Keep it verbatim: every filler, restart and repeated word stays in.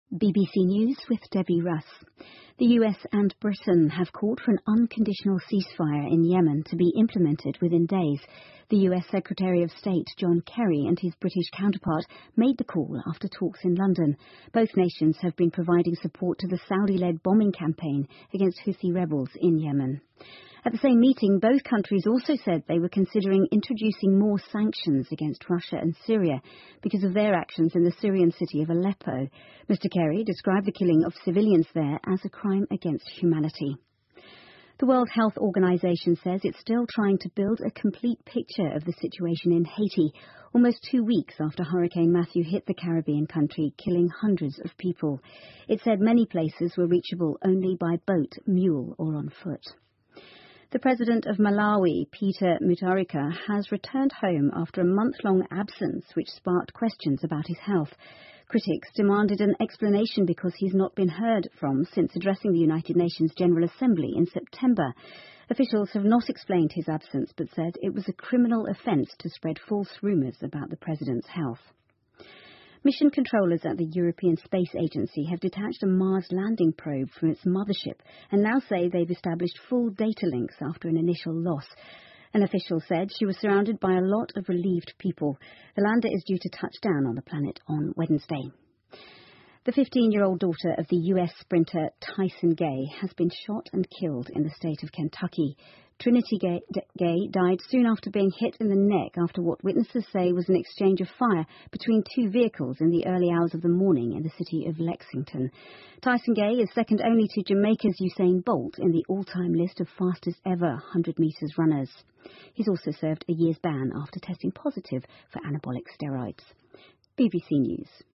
B B C News with Debbie Russ. The U S and Britain have called for an unconditional ceasefire in Yemen to be implemented within days. The U S Secretary of State John Kerry and his British counterpart made the call after talks in London. Both nations have been providing support to the Saudi-led bombing campaign against Houthi rebels in Yemen. At the same meeting, both countries also said they were considering introducing more sanctions against Russia and Syria because of their actions in the Syrian city of Aleppo. Mister Kerry described the killing of civilians there as a crime against humanity. The World Health Organization says it's still trying to build a complete picture of the situation in Haiti, almost two weeks after Hurricane Matthew hit the Caribbean country, killing hundreds of people. It said many places were reachable only by boat, mule or on foot. The President of Malawi, Peter Mutharika, has returned home after a month-long absence, which sparked questions about his health. Critics demanded an explanation because he's not been heard from since addressing the United Nations General Assembly in September. Officials have not explained his absence, but said it was a criminal offence to spread false rumours about the President's health. Mission controllers at the European Space Agency have detached a Mars landing probe from its mothership and now say they've established full data links after an initial loss. An official said she was surrounded by a lot of relieved people. The lander is due to touch down on the planet on Wednesday. The fifteen-year-old daughter of the U S sprinter Tyson Gay has been shot and killed in the state of Kentucky. Trinity Gay, Gay died soon after being hit in the neck after what witnesses say was an exchange of fire between two vehicles in the early hours of the morning in the city of Lexington. Tyson Gay is second only to Jamaica's Usain Bolt in the all-time list of fastest ever one hundred metres runners. He's also served a year's ban after testing positive for anabolic steroids. B B C News.